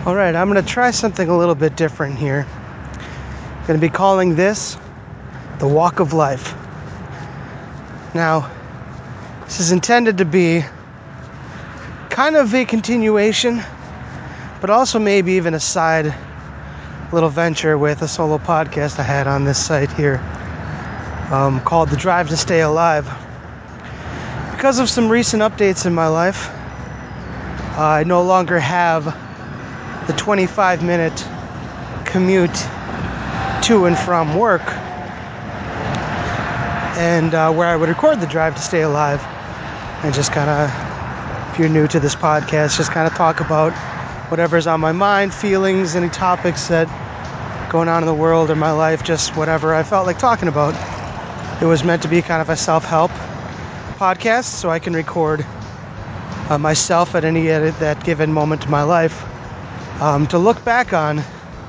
Alright, I'm going to try something a little bit different here. I'm going to be calling this the Walk of Life. Now, this is intended to be kind of a continuation, but also maybe even a side little venture with a solo podcast I had on this site here called The Drive to Stay Alive. Because of some recent updates in my life, I no longer have the 25-minute commute to and from work, and where I would record the Drive to Stay Alive and just kind of, if you're new to this podcast, just kind of talk about whatever's on my mind, feelings, any topics that going on in the world or my life, just whatever I felt like talking about. It was meant to be kind of a self-help podcast, so I can record myself at that given moment in my life to look back on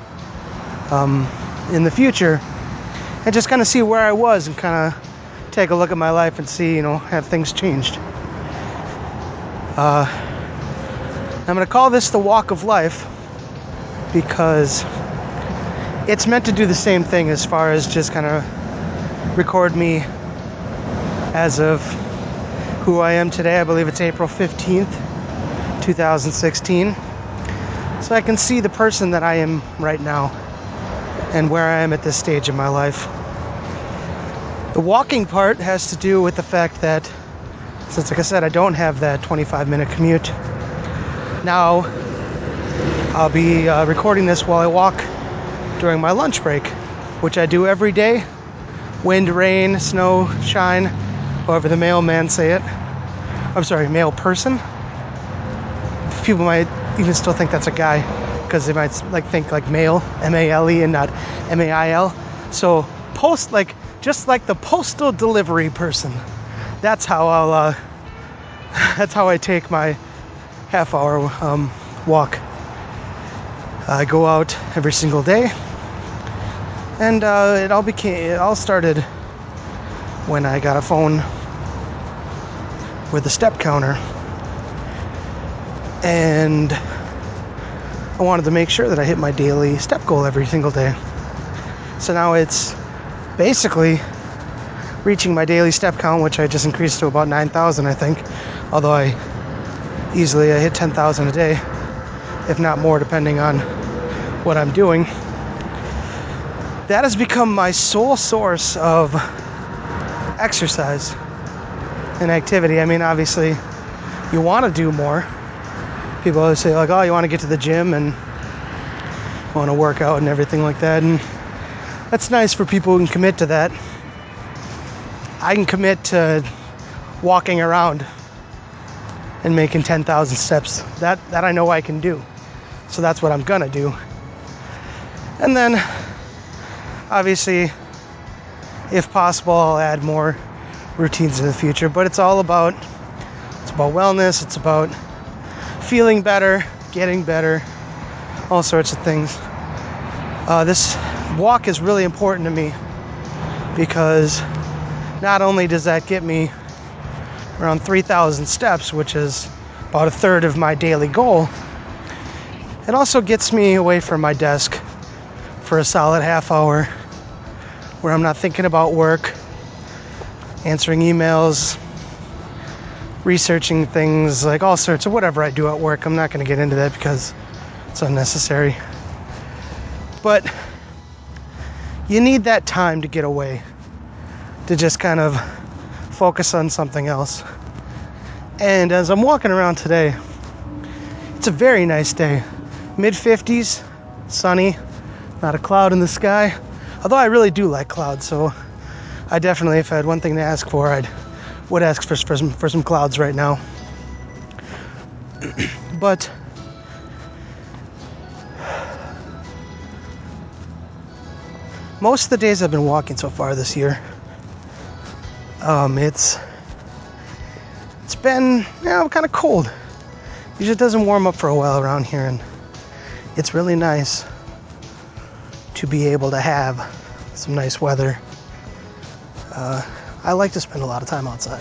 in the future and just kind of see where I was and kind of take a look at my life and see, have things changed. I'm going to call this the Walk of Life because it's meant to do the same thing as far as just kind of record me as of who I am today. I believe it's April 15th, 2016. So I can see the person that I am right now and where I am at this stage in my life. The walking part has to do with the fact that, since, like I said, I don't have that 25-minute commute, now I'll be recording this while I walk during my lunch break, which I do every day. Wind, rain, snow, shine, however the mailman say it. I'm sorry, male person. People might even still think that's a guy because they might think male, M-A-L-E, and not M-A-I-L. So just like the postal delivery person. That's how I take my half-hour walk. I go out every single day, and it all started when I got a phone with a step counter, and I wanted to make sure that I hit my daily step goal every single day. So now it's basically reaching my daily step count, which I just increased to about 9,000, I think. Although I hit 10,000 a day, if not more, depending on what I'm doing. That has become my sole source of exercise and activity. I mean, obviously, you want to do more. People always say, oh, you want to get to the gym and want to work out and everything like that. And that's nice for people who can commit to that. I can commit to walking around and making 10,000 steps. That I know I can do. So that's what I'm going to do. And then, obviously, if possible, I'll add more routines in the future. But it's about wellness. It's about feeling better, getting better, all sorts of things. This walk is really important to me because not only does that get me around 3,000 steps, which is about a third of my daily goal, it also gets me away from my desk for a solid half hour where I'm not thinking about work, answering emails, researching things, like all sorts of whatever I do at work. I'm not going to get into that because it's unnecessary. But you need that time to get away, to just kind of focus on something else. And as I'm walking around today, it's a very nice day. Mid-50s, sunny, not a cloud in the sky. Although I really do like clouds, so I definitely, if I had one thing to ask for, I would ask for some clouds right now. But most of the days I've been walking so far this year, it's been kind of cold. Usually it doesn't warm up for a while around here, and it's really nice to be able to have some nice weather. I like to spend a lot of time outside.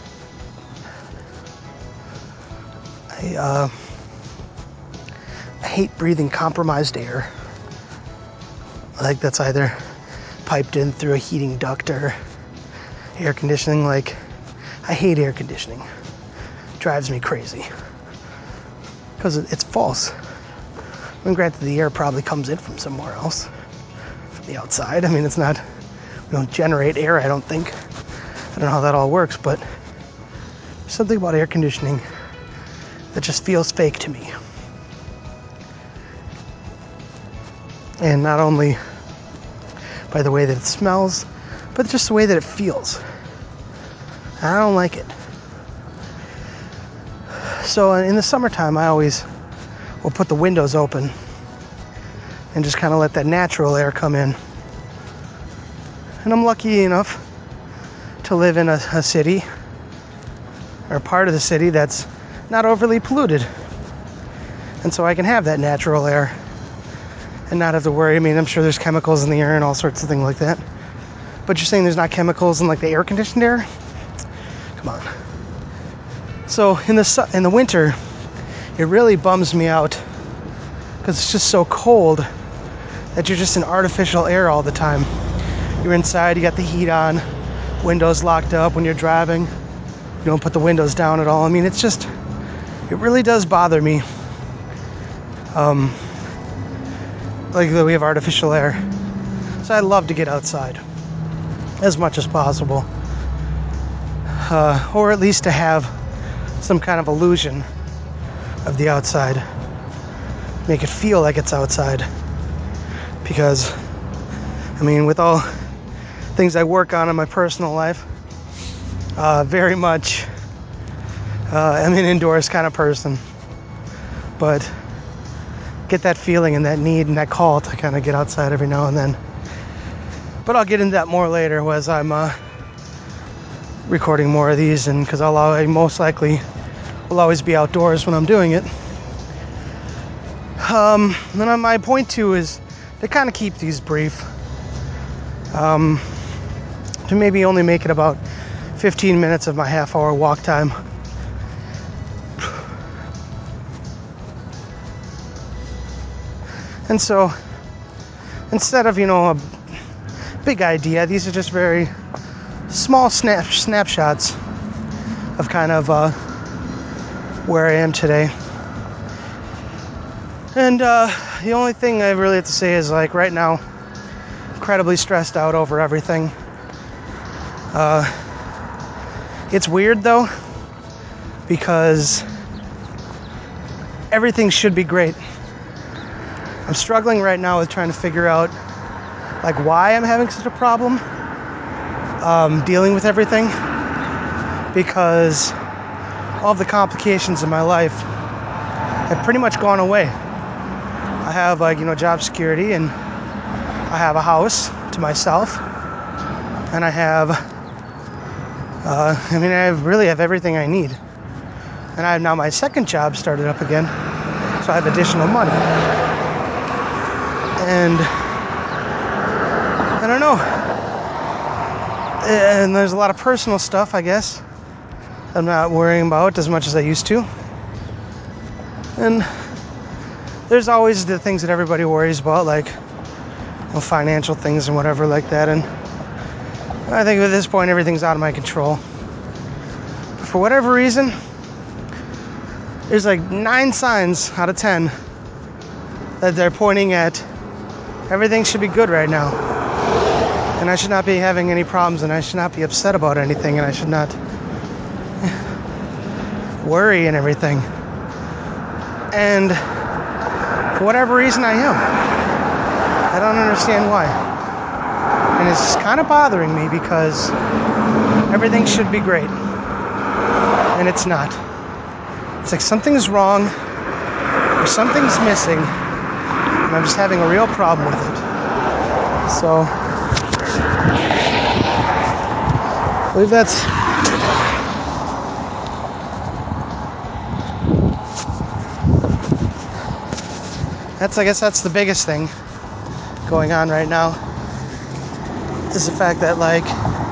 I hate breathing compromised air. Like that's either piped in through a heating duct or air conditioning. Like, I hate air conditioning. It drives me crazy. Because it's false. I mean, granted, the air probably comes in from somewhere else. From the outside. I mean, it's not... We don't generate air, I don't think. I don't know how that all works, but... There's something about air conditioning that just feels fake to me. And not only by the way that it smells, but just the way that it feels. I don't like it. So in the summertime, I always will put the windows open and just kind of let that natural air come in. And I'm lucky enough to live in a city, or part of the city that's not overly polluted. And so I can have that natural air and not have to worry. I mean, I'm sure there's chemicals in the air and all sorts of things like that. But you're saying there's not chemicals in like the air-conditioned air? Come on. So in the winter, it really bums me out because it's just so cold that you're just in artificial air all the time. You're inside, you got the heat on, windows locked up when you're driving. You don't put the windows down at all. I mean, it really does bother me. Like that we have artificial air. So I love to get outside as much as possible. Or at least to have some kind of illusion of the outside. Make it feel like it's outside. Because, I mean, with all things I work on in my personal life, very much I'm an indoors kind of person. But get that feeling and that need and that call to kind of get outside every now and then. But I'll get into that more later as I'm recording more of these, and because I most likely will always be outdoors when I'm doing it. Then my point two is to kind of keep these brief. To maybe only make it about 15 minutes of my half-hour walk time. And so, instead of, a big idea, these are just very small snapshots of kind of where I am today. And the only thing I really have to say is, like, right now, incredibly stressed out over everything. It's weird, though, because everything should be great. I'm struggling right now with trying to figure out, like, why I'm having such a problem dealing with everything, because all of the complications in my life have pretty much gone away. I have, job security, and I have a house to myself, and I have I really have everything I need. And I have now my second job started up again, so I have additional money. And I don't know. And there's a lot of personal stuff, I guess, I'm not worrying about as much as I used to. And there's always the things that everybody worries about, like financial things and whatever like that. And I think at this point, everything's out of my control. But for whatever reason, there's like 9 signs out of 10 that they're pointing at everything should be good right now. And I should not be having any problems, and I should not be upset about anything, and I should not worry and everything. And for whatever reason, I am. I don't understand why. And it's kind of bothering me because everything should be great. And it's not. It's like something's wrong or something's missing, and I'm just having a real problem with it. So, I believe that's I guess that's the biggest thing going on right now, is the fact that, like,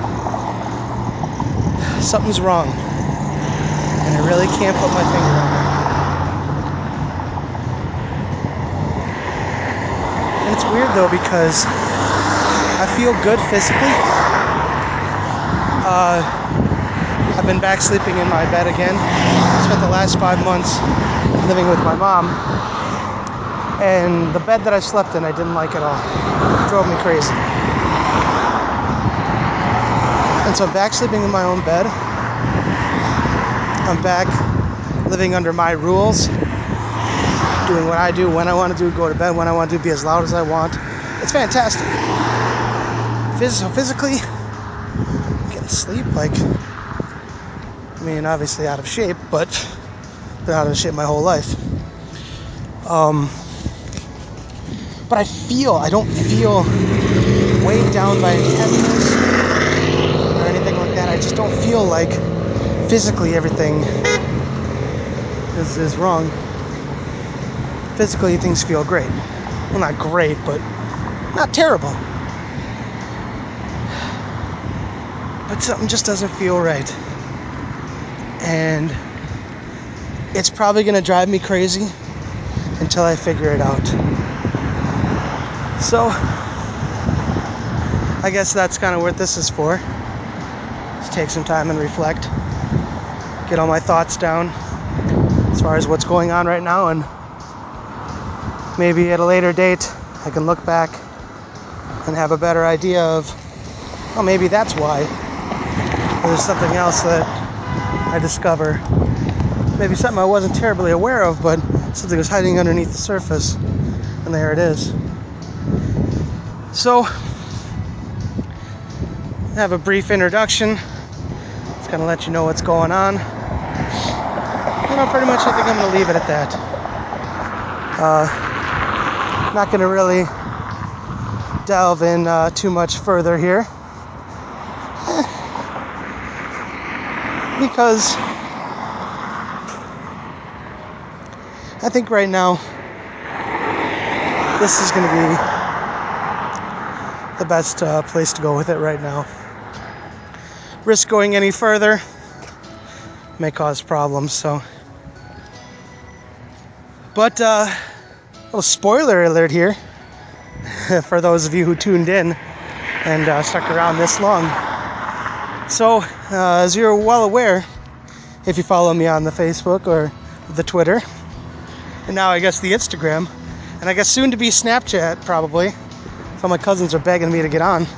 something's wrong, and I really can't put my finger on And it's weird though because I feel good physically. I've been back sleeping in my bed again. Spent the last 5 months living with my mom. And the bed that I slept in, I didn't like at all. It drove me crazy. And so I'm back sleeping in my own bed. I'm back living under my rules. Doing what I do, when I want to do, go to bed when I want to, be as loud as I want. It's fantastic. Physically, I'm getting sleep, obviously out of shape, but been out of shape my whole life. But I don't feel weighed down by any heaviness or anything like that. I just don't feel like physically everything is wrong. Physically, things feel great. Well, not great, but not terrible. But something just doesn't feel right. And it's probably going to drive me crazy until I figure it out. So, I guess that's kind of what this is for. Just take some time and reflect. Get all my thoughts down as far as what's going on right now, and maybe at a later date I can look back and have a better idea of, oh, maybe that's why. Or there's something else that I discover. Maybe something I wasn't terribly aware of, but something was hiding underneath the surface. And there it is. So, I have a brief introduction. It's going to let you know what's going on. Pretty much I think I'm going to leave it at that. Not going to really delve in too much further here. Because I think right now this is going to be the best place to go with it right now. Risk going any further may cause problems, so. But, little spoiler alert here for those of you who tuned in and stuck around this long. So, as you're well aware, if you follow me on the Facebook or the Twitter, and now I guess the Instagram, and I guess soon to be Snapchat probably, so my cousins are begging me to get on.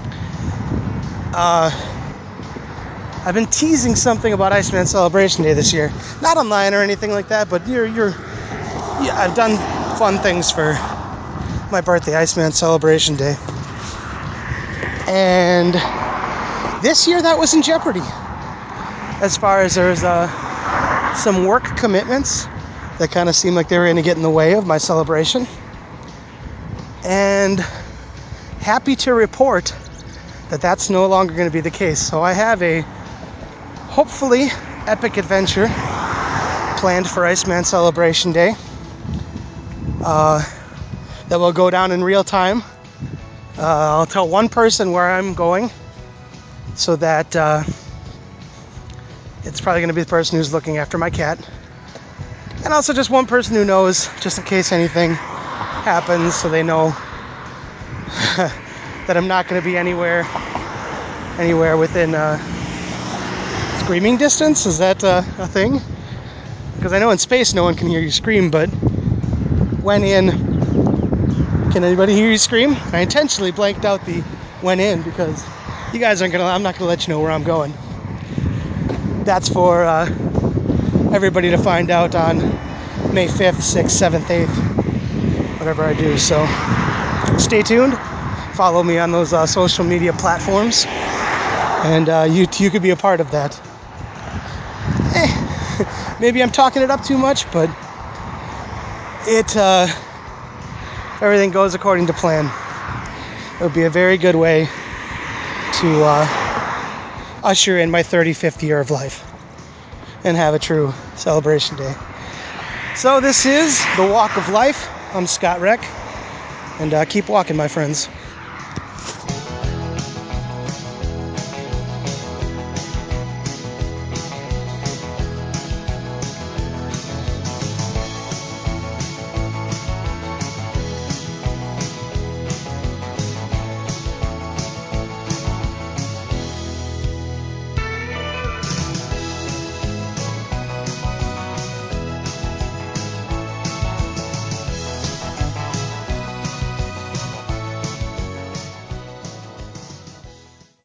I've been teasing something about Iceman Celebration Day this year. Not online or anything like that, but I've done fun things for my birthday, Iceman Celebration Day. And this year that was in jeopardy. As far as there's some work commitments that kind of seemed like they were going to get in the way of my celebration. And happy to report that that's no longer going to be the case. So I have a hopefully epic adventure planned for Iceman Celebration Day that will go down in real time. I'll tell one person where I'm going so that it's probably going to be the person who's looking after my cat. And also just one person who knows, just in case anything happens, so they know that I'm not going to be anywhere within screaming distance. Is that a thing? Because I know in space no one can hear you scream, but when in, can anybody hear you scream? I intentionally blanked out the when in because you guys I'm not gonna let you know where I'm going. That's for everybody to find out on May 5th, 6th, 7th, 8th, whatever I do. So stay tuned. Follow me on those social media platforms, and you could be a part of that. Maybe I'm talking it up too much, but everything goes according to plan. It would be a very good way to usher in my 35th year of life and have a true celebration day. So this is The Walk of Life. I'm Scott Reck, and keep walking, my friends.